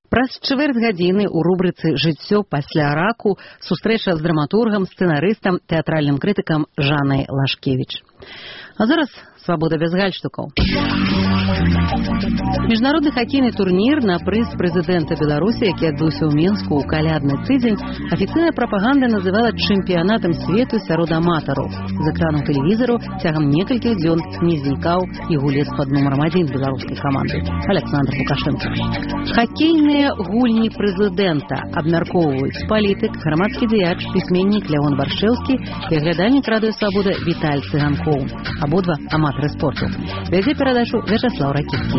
Праз чвэрць гадзіны ў рубрыцы «Жыццё пасля раку» сустрэча з драматургам, сцэнарыстам, тэатральным крытыкам Жаннай Лашкевіч. А зараз свабода без гальштукаў. Міжнародны хакейны турнір на прыз прэзідэнта Беларусі, які адбыўся ў Мінску ў калядны тыдзень, афіцыйная прапаганда называла чэмпіянатам свету сярод аматараў. З экранаў тэлевізару цягам некалькіх дзён не знікаў і гулец пад нумарам 1 беларускай каманды Александр Лукашенко. Хакейныя гульні прэзідэнта абмяркоўваюць палітык, грамадскі дзеяч, пісьменнік Леон Баршэўскі і глядальнік радыё «Свабода» Віталь Цыганкоў. Абодва аматары спорту. Вядзе перадачу Вячаслаў Ракіцкі.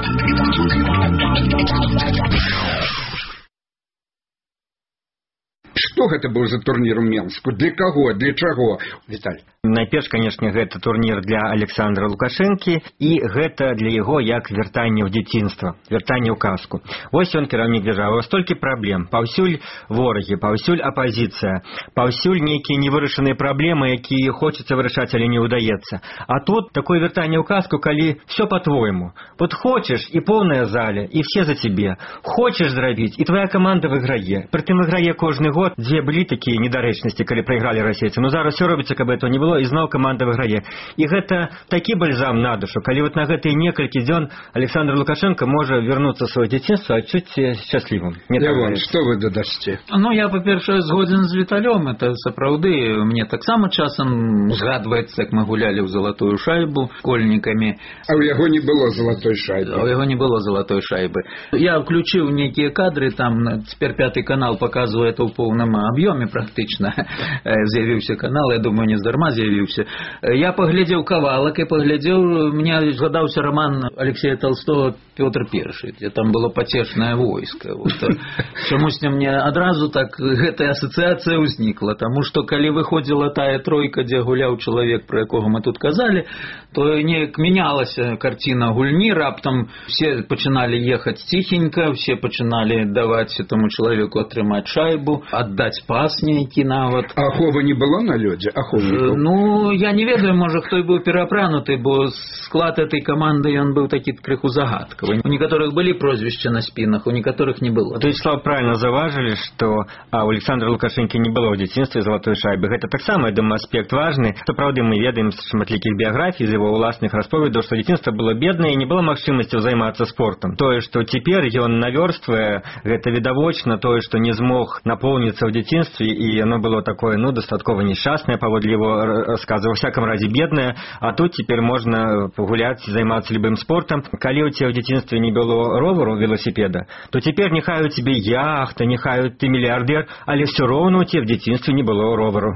Што гэта быў за турнір у Менску? Для каго? Для чаго? Віталь. Найперш, канешне, гэта турнір для Александра Лукашэнкі, і гэта для яго як вяртанне ў дзяцінства, вяртанне ў казку. Вось ён кіраўнік дзяржавы, столькі праблем, паўсюль ворагі, паўсюль апазіцыя, паўсюль нейкія невырашаныя праблемы, якія хочацца вырашаць, але не ўдаецца. А тут такое вяртанне ў казку, калі все по-твойму. Вот хочаш, і поўная заля, і все за цябе. Хочаш зрабіць, і твоя каманда выйграе. Прытым выйграе кожны год. Дзе былі такія недарэчнасці, калі прайгралі расейцы. Ну зараз все робіцца, каб этого не было, і зноў каманда выйграе. І гэта такі бальзам на душу, калі вот на гэтыя некалькі дзён Александр Лукашенко можа вярнуцца ў сваё дзяцінства, адчуць шчаслівым. Левон, што вы дадасце? Ну, я, па-першае, згодзін з Віталём. Это сапраўды. Мне таксама часам згадваецца, як мы гулялі ў залатую шайбу школьнікамі. А ў яго не было залатой шайбы. У яго не было залатой шайбы. Я включыў нейкія кадры, там цяпер 5 канал паказвае это ў поўным аб'ёме практычна. З'явіўся канал, я думаю, не здарма з'явіўся. Я паглядзеў кавалак і паглядзеў, мне згадаўся роман Алексея Толстого «Пётр I», дзе там было пацешнае войска. Вот. Чамусь мне адразу так гэтая асацыяцыя ўзнікла, таму што калі выходзіла тая тройка, дзе гуляў чалавек, пра якога мы тут казалі, то неяк мянялася карціна гульні, раптам все пачыналі ехаць ціхенька, все пачыналі даваць этому чалавеку атрымаць шайбу, аддаць пас нейкі нават. А аховы не было на лёдзе? Аховнікаў? Ну, я не ведаю, можа, хто і быў перапрануты, бо склад этой каманды, ён быў такі крыху загадкавы. У некаторых былі прозвішча на спінах, у некаторых не было. То есть, Слава, правильно заважылі, што у Александра Лукашэнкі не было ў дзяцінстве залатой шайбы. Гэта таксама, я думаю, аспект важны. Што, праўда, мы ведаем з шматлікіх біяграфій, з яго ўласных расповедаў, што дзяцінства было беднае і не было магчымасцяў займацца спортам. Тое, што цяпер ён навёрствае, гэта відавочна, тое, што не змог напоўніцца ў дзяцінстве, і яно было такое, ну, дастаткова несчастнае, паводле яго расказа, ва всяком разе беднае, а тут цяпер можна пагуляць, займацца любым спортам. Калі ў цябе ў дзяцінстве не было ровару, велосипеда, то цяпер няхай у цябе яхта, няхай ты мільярдэр, але ўсё роўна ў цябе в дзяцінстве не было ровару.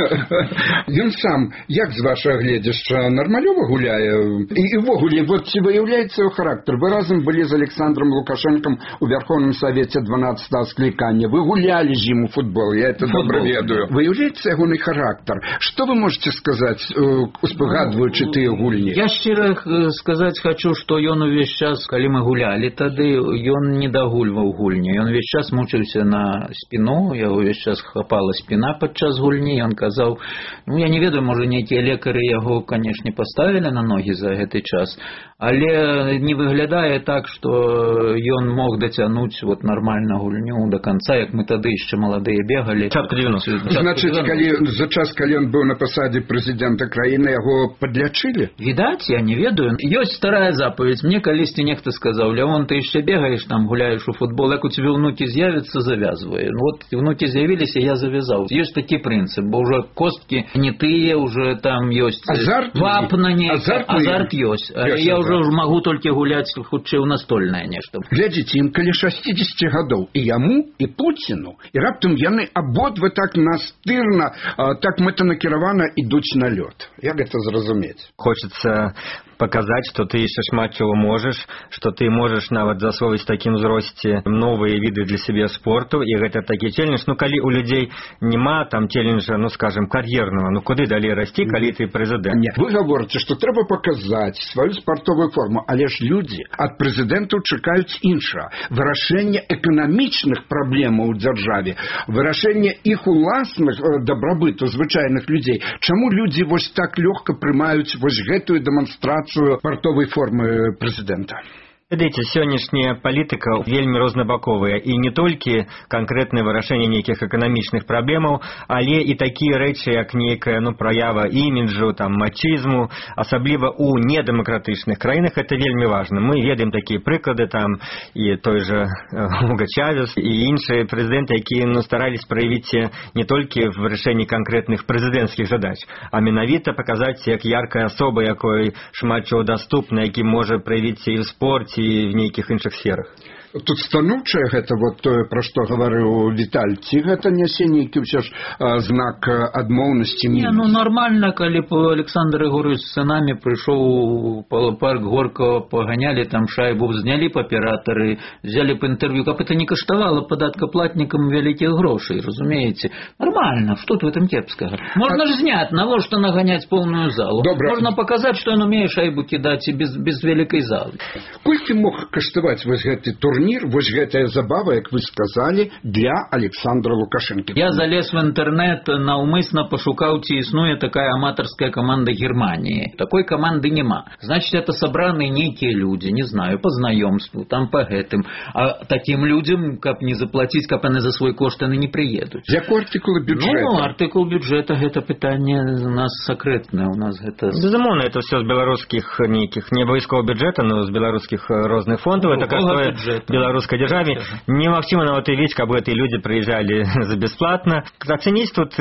Ён сам, як з вашага гледзяшча, нармалёва гуляе? І ўвогуле, вот ці выяўляецца яго характар? Вы разам былі з Александром Лукашенком у Верховном Совете 12-го скликання. Вы гулялі з ім у футбол, я это добра ведаю. Выяўляецца ягоны характар. Што вы можете сказаць, успагадваючы тыя гульні? Я шчыра сказаць хачу, што ён увесь час, калі мы гулялі тады, ён не дагульваў гульню. Ён увесь час мучыўся на спіну, яго увесь час хапала спіна падчас гульні. Ён казаў, ну я не ведаю, можа нейкія лекары яго, канешне, паставілі на ногі за гэты час, але не выглядае так, што ён мог дацянуць вот нармальна гульню до конца, як мы тады яшчэ маладыя бегалі. Значыць, за час, калі ён быў на пасадзе прэзідэнта краіны, яго падлячылі? Відаць, я не ведаю. Ёсць старая запаведь. Мне калісьці нехта сказаў, Леон, ты яшчэ бегаеш там, гуляеш у футбол, як у цябе ўнукі з'явяцца, завязвае. Вот ўнукі з'явіліся, я завязаў. Ёсць такі прынцып, бо ўжо косткі не тыя, уже там ёсць вапна нейка, азарт ёсць. Але я ўжо магу толькі гуляць хутчэй у настольнае нешта. Глядзіце, ім каля 60 гадоў, і яму, і Пуціну, і раптам яны абодва так настырна, так мэтанакіравана ідуць на лёд. Як гэта зразумець? Хочется показать, что ты еще шмат чего можешь, что ты можешь нават засвоіць такім узросце новыя віды для сябе спорту, і гэта такі челлендж. Ну, калі у людзей няма там челленджа, ну, скажем, кар'ерного, ну, куды далей расці, калі ты прэзідэнт? Не, вы гаворыце, што трэба паказаць сваю спартовую форму, але ж людзі ад прэзідэнтаў чакаюць іншага. Вырашэнне эканамічных праблемаў у дзяржаве, вырашэнне іх уласных дабрабыту звычайных людзей. Чаму людзі вось так лёгка прымаюць вось гэтую дэманстрацыю партовай формы прэзідэнта? Ведаеце, сённяшняя палітыка вельмі рознабаковая, і не толькі канкрэтнае вырашэнне нейкіх эканамічных праблемаў, але і такія рэчы, як нейкая праява іміджу, мачызму, асабліва ў недэмакратычных краінах, это вельмі важна. Мы ведаем такія прыклады, і той же Хуга Чавес, і іншыя прэзідэнты, якія старались праявіць не толькі в вырашэнні канкрэтных прэзідэнцкіх задач, а менавіта паказаць як яркая асоба, якой шмат чого даступна, які можа праявіць і ў спорце, і в нейкіх іншых сферах. Тут станоўчае гэта тое, пра што гаварыў Віталь, ці гэта нясе нейкі ўсё ж знак адмоўнасці? Не, нормально, калі Александр Егорович з сынамі прыйшоў у парк Горького, паганялі там шайбу, знялі б аператары, взяли б інтэрв'ю, каб это не каштавала падаткаплатнікам вялікіх грошай, разумееце? Нормально, што тут в этом кепскага? Можна ж зняць, навошта наганяць поўную залу? Добра. Можна паказаць, што ён умее шайбу кідаць і без вялікай залы. Колькі мог каштаваць вось гэты турнір, вось гэтая забава, як вы сказали, для Александра Лукашенко? Я залез в интернет, наўмысна пошукаў, ці існуе такая аматарская команда Германии. Такой команды нема. Значит, это собраны некие люди, не знаю, по знакомству, там по гэтым. А таким людям, каб не заплатить, каб они за свой кошт, они не приедут. Якой артикул бюджета? Артикул бюджета, гэта пытанне у нас сакрэтнае, у нас гэта... Безумоўна, это все з беларускіх нейкіх, не абавязкова бюджета, но з беларускіх розных фондаў. Это какое беларускай дзяржаве. Немагчыма нават уявіць, каб гэтыя людзі прыязджалі за бясплатна. Ацэніць тут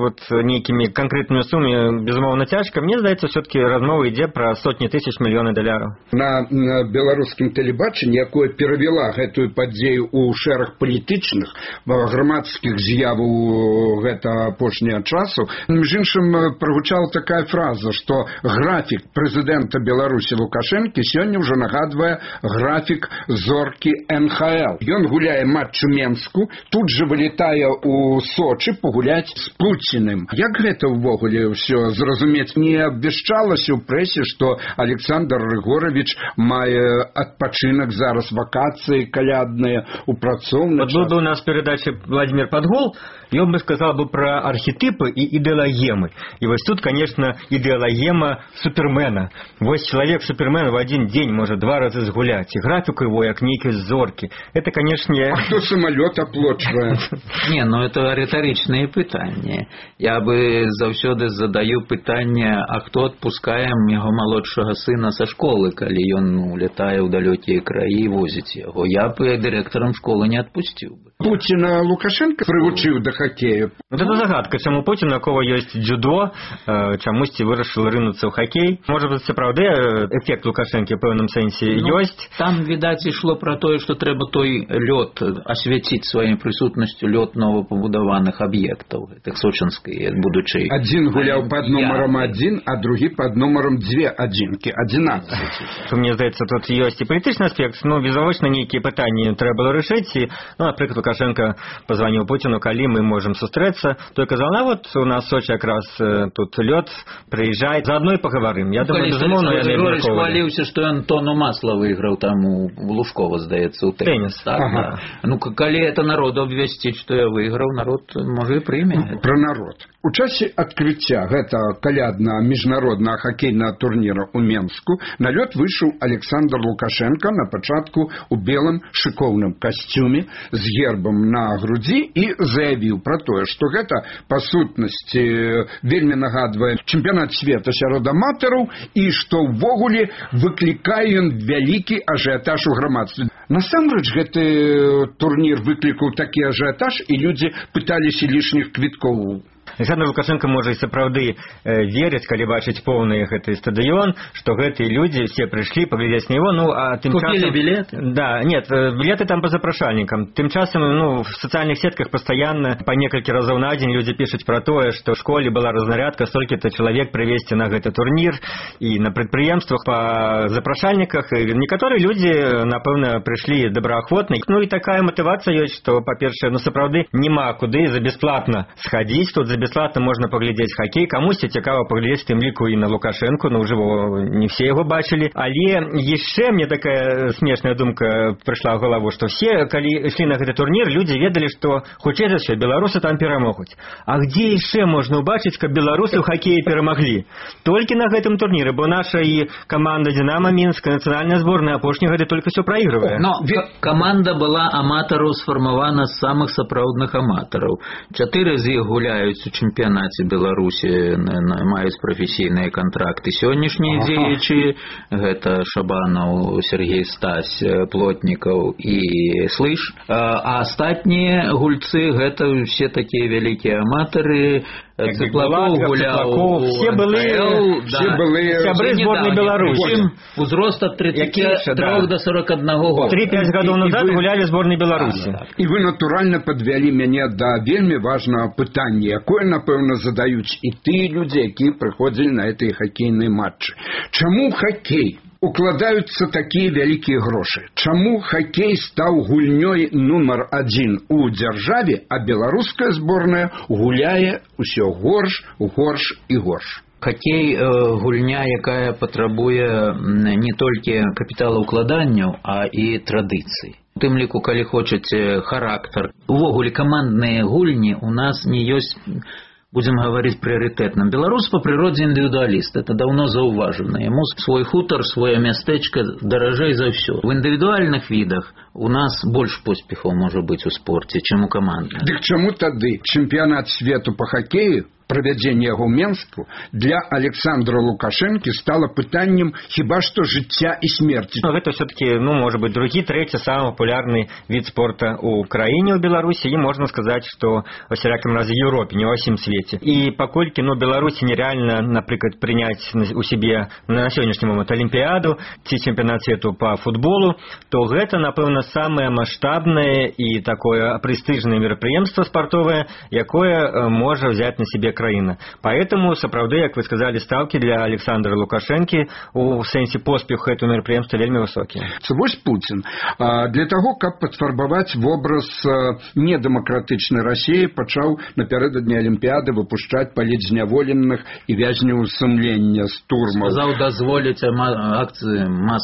нейкімі канкрэтнымі сумамі, безумоўна, цяжка. Мне здаецца, все-таки размова ідзе пра сотні тысяч, мільёны даляраў. На беларускім тэлебачанні, якое перавяла гэтую падзею ў шэраг палітычных, грамадскіх з'яваў гэта апошняга часу, між іншым прагучала такая фраза, што графік прэзідэнта Беларусі Лукашэнкі сёння ўжо нагадвае графік зоркі НХЛ. Ён гуляе матч у Менску, тут же вылетае ў Сочи пагуляць з Пуціным. Як гэта ўвогуле ўсё зразумець? Не абвяшчалася ў прэсе, што Александр Григорович мае адпачынак зараз, вакацыі калядныя у працоўны час? Вот был бы у нас передача Владимир Подгол, и он бы сказал бы про архетипы и идеологемы. И вот тут, конечно, идеологема Супермена. Вот человек Супермен в один день может 2 раза сгулять. И график его, як некие зорки. Это, конечно... А кто самолет оплачивает? Не, это риторичные пытания. Я бы заўсёды задаю пытание, а кто отпускае яго малодшага сына со школы, калі ён улетае ў далёкія краі і возіць яго. Я бы директором школы не отпустил бы. Путина Лукашенко прывучыў да хоккея. Вот это загадка, чаму Путин, у кого есть дзюдо, чамусьці вырашыў рынуцца ў хоккей. Может быть, сапраўды эффект Лукашенко в пэўным сэнсе ёсць. Там, відаць, ішло про тое, што трэба той лёд асвяціць сваёй прысутнасцю, лёд новапабудаваных аб'ектаў, гэтых сочынскай будучай. Адзін гуляў пад нумаром 1, а другі пад нумаром 2 адзінкі, 11. Мне здаецца, тут ёсць і палітычны аспект, безавочна нейкія пытанні трэба было рашыць. І, напрыклад, Лукашенко позвонил Путину, калі мы можем сустрэцца, той казал, вот у нас в Сочи как раз тут лёд, приезжай, заодно и поговорим. Я думаю, безумоўна, Григорьевич хваліўся, што ён тону масла выйграў там у Лужкова, здаецца, у тэніс. Так, ага. Да. Калі это народу абвясціць, што я выйграў, народ можа і прыме. Про народ. У часе адкрыцця гэтага каляднага міжнароднага хакейнага турніра ў Менску на лёд выйшаў Александр Лукашенко на пачатку у белым шыкоўным касцюме з гербам на грудзі і заявіў пра тое, што гэта па сутнасці вельмі нагадвае чэмпіянат свету сярод аматараў і што ўвогуле выклікае ён вялікі ажыятаж у грамадстве. Насамрэч гэты турнір выклікаў такі ажыятаж і людзі пыталіся лішніх квіткоў. Александр Лукашенко можа і сапраўды верыць, калі бачыць поўны гэты стадыён, што гэтыя людзі все прыйшлі паглядзець на яго, а тым часам... Купілі білеты? Да, нет, білеты там па запрашальнікам. Тым часам, в сацыяльных сетках пастаянна па некалькі разоў на дзень людзі пішуць пра тое, што ў школе была разнарядка, столькі-то чалавек прывезці на гэты турнір, і на прадпрыемствах па запрашальніках. Некаторыя людзі, напэўна, прыйшлі добраахвотна. І такая матывацыя ёсць, што, па-першае, сапраўды няма куды за бясплатна схадзіць тут за бесплатна можна паглядзець хакей, камусьці цікава паглядзець тым ліку і на Лукашэнку, ну ўжо не все яго бачылі, але яшчэ мне такая смешная думка прыйшла ў галаву, што все, калі ішлі на гэты турнір, людзі ведалі, што хутчэй за ўсё беларусы там перамогуць. А дзе яшчэ можна ўбачыць, каб беларусы ў хакеі перамаглі? Толькі на гэтым турніры, бо наша і каманда «Динамо» Мінска, нацыянальная зборная апошні гэты толькі ўсё праігрывае. Но каманда была аматараў сфармавана з самых сапраўдных аматараў. 4 з іх гуляюць у чэмпіянаце Беларусі, маюць прафесійныя кантракты. Сённяшнія дзеячы, гэта Шабанаў, Сергей Стась, Плотнікаў і Слыш. А астатнія гульцы гэта ўсе такія вялікія аматары. Цыплакоў гуляў, все былі сябры зборнай Беларусі. Узрост ад 33 до 41 года. 3-5 гадоў назад гулялі зборнай Беларусі. І вы, натуральна, падвялі мяне да вельмі важнага пытання, якое, напэўна, задаюць і тыя людзі, якія прыходзілі на гэтыя хакейныя матчы. Чаму хакей укладаюцца такія вялікія грошы? Чаму хакей стаў гульнёй нумар 1 у дзяржаве, а беларуская зборная гуляе ўсё горш і горш? Хакей гульня, якая патрабуе не толькі капіталаўкладанняў, а і традыцый. У тым ліку, калі хочаце, характар. Увогуле камандныя гульні у нас не ёсць, будем говорить прыярытэтным. Беларус по природзе индивидуалист, это давно заўважана. Ему свой хутар, свое мястэчка даражэй за ўсё. В индивидуальных видах у нас больш поспехаў можа быць у спорце, чым у камандных. Дык чаму тады чэмпіянат свету по хакею, правядзенне яго ў Менску, для Александра Лукашэнкі стало пытаннем хіба што жыцця і смерці. Гэта все-таки, может быть, другі, трэці самый популярны від спорта ў краіне, ў Беларусі, і можна сказаць, што во всякім разе Европе, не ва ўсім свеце. І паколькі, Беларусі нереально, напрыклад, прыняць у себе на сённяшні момант Олімпіяду ці чэмпіянат свету по футболу, то гэта, напэўна, самае маштабнае і такое прэстыжнае мерапрыемства спартовае, якое можа взять на себе краіна. Поэтому, сапраўды, як вы сказали, ставки для Александра Лукашэнкі у сэнсе поспеху этого мерапрыемства вельмі высокія. Вось Путин для того, каб падфарбаваць вобраз недэмакратычнай России, пачаў напярэдадні Олімпіяды выпушчаць палітзняволеных і вязняў сумлення з турмаў. Сказаў дазволіць акцыі,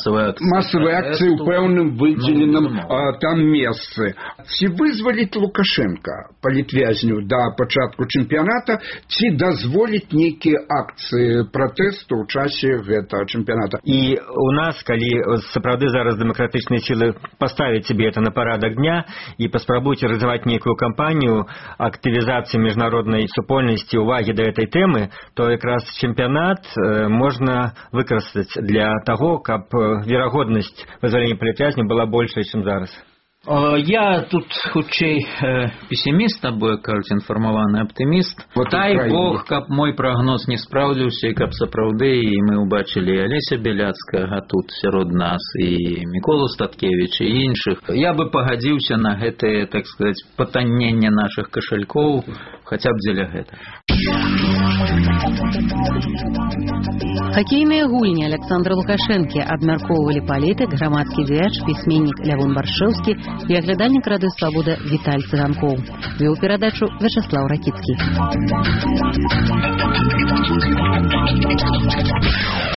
масавыя акцыі ў пэўным выдзеленым там месцы. Ці вызваліць Лукашенко палітвязню да пачатку чэмпіяната, ці дазволіць нейкія акцыі пратэсту ў часе гэтага чэмпіяната. І у нас, калі сапраўды зараз дэмакратычныя сілы паставяць себе это на парадак дня і паспрабуюць развіваць нейкую кампанію актывізацыі міжнароднай супольнасці, увагі да этой тэмы, то якраз чэмпіянат можна выкарыстаць для таго, каб верагоднасць вызвалення палітвязня была большая, чым зараз. Я тут хутчэй пессіміст, або, кажуць, інфармаваны аптыміст. Дай Бог, каб мой прагноз не спраўдзіўся, і каб сапраўды і мы ўбачылі Алеся Бяляцкага тут сярод нас, і Міколу Статкевіч, і іншых. Я бы пагадзіўся на гэтае, так сказаць, патанненне нашых кашалькоў, хаця б дзеля гэтага. Хакейныя гульні Александра Лукашэнкі абмяркоўвалі палітык, грамадскі дзеяч, пісьменнік Лявон Баршэўскі і аглядальнік Рады Свабода Віталь Цыганкоў. Вёў перадачу Вячаслаў Ракіцкі.